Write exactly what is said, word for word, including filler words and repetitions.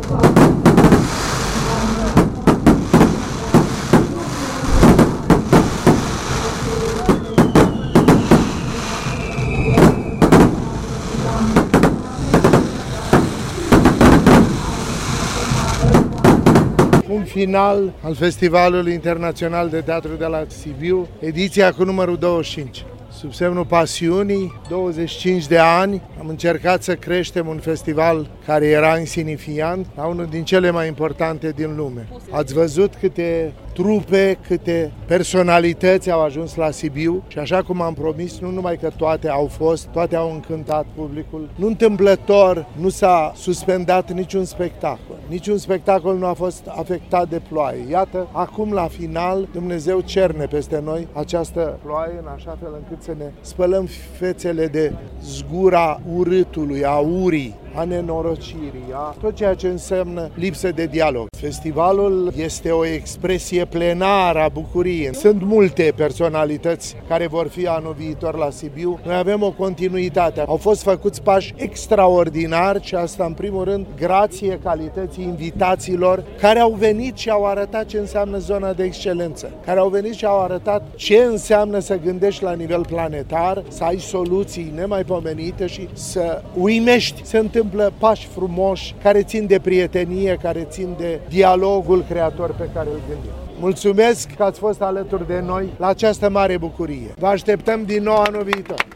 Un final al Festivalului Internațional de Teatru de la Sibiu, ediția cu numărul douăzeci și cinci. Sub semnul pasiunii, douăzeci și cinci de ani, am încercat să creștem un festival care era insignifiant la unul din cele mai importante din lume. Ați văzut câte trupe, câte personalități au ajuns la Sibiu și așa cum am promis, nu numai că toate au fost, toate au încântat publicul. Nu întâmplător, nu s-a suspendat niciun spectacol. Niciun spectacol nu a fost afectat de ploaie. Iată, acum la final, Dumnezeu cerne peste noi această ploaie în așa fel încât să ne spălăm fețele de zgura urâtului, a urii, a nenorocirii, a tot ceea ce înseamnă lipsă de dialog. Festivalul este o expresie plenară a bucuriei. Sunt multe personalități care vor fi anul viitor la Sibiu. Noi avem o continuitate. Au fost făcuți pași extraordinari și asta în primul rând grație calității invitațiilor care au venit și au arătat ce înseamnă zona de excelență, care au venit și au arătat ce înseamnă să gândești la nivel planetar, să ai soluții nemaipomenite și să uimești. Se întâmplă pași frumoși care țin de prietenie, care țin de dialogul creator pe care îl gândim. Mulțumesc că ați fost alături de noi la această mare bucurie. Vă așteptăm din nou anul viitor.